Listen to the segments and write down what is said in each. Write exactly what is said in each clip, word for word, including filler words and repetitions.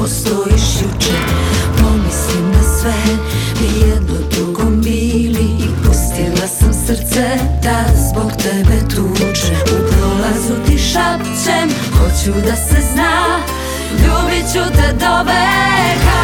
postojiš juče. Pomislim na sve, mi jedno drugom bili i pustila sam srce da zbog tebe tuče. U prolazu ti šapćem, hoću da se zna, ljubit ću te do veka.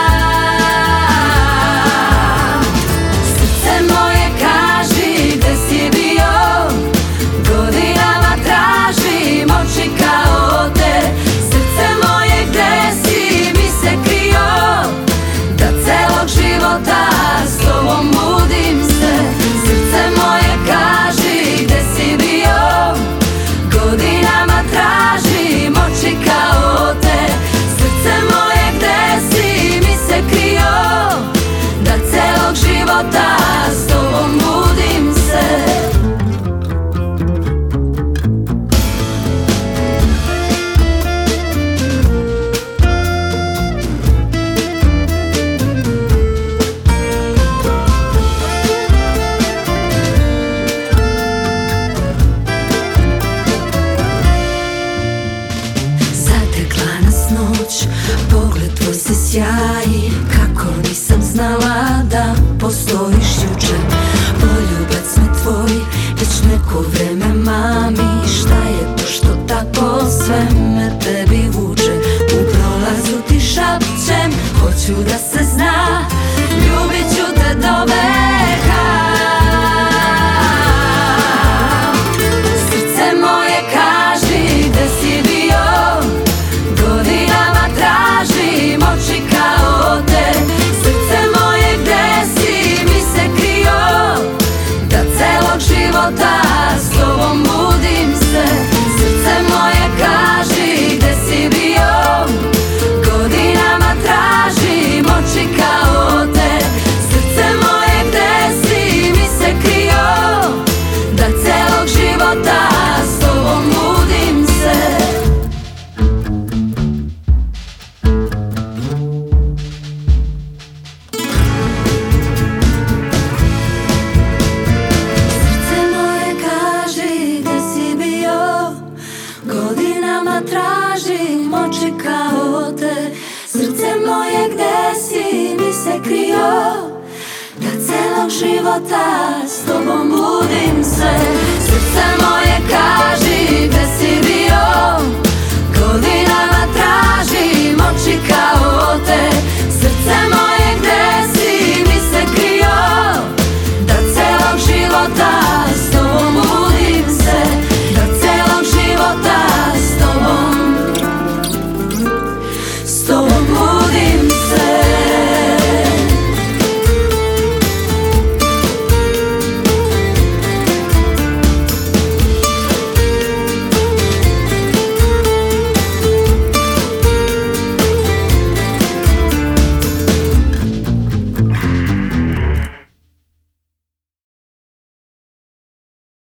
Srce moje kaži gde si bio, godinama tražim oči kao te. Srce moje gde si mi se krio, da celog života s tobom budim se. Srce moje kaži gde si bio, godinama tražim oči kao te. Srce moje gde si mi se krio, da celog života s tobom budim se. Zatekla nas noć, pogled tvoj se sjaji, kako nisam znala da postojiš juče. Poljubac me tvoj već neko vreme mami, šta je to što tako sve me tebi vuče. U prolazu ti šapćem, hoću da se zna, ljubit ću te do veka. Srce moje kaži gde si bio, godinama tražim oči kao te. Srce moje gde si mi se krio, da celog života s tobom budim se. Srce moje kaži gde si bio, godinama tražim oči kao te. Srce moje gde si mi se krio, da celog života s tobom budim se. Srce moje kaži gde si bio, godinama tražim oči kao te. Srce moje gde si mi se krio, da celog života s tobom budim se. Srce moje kaži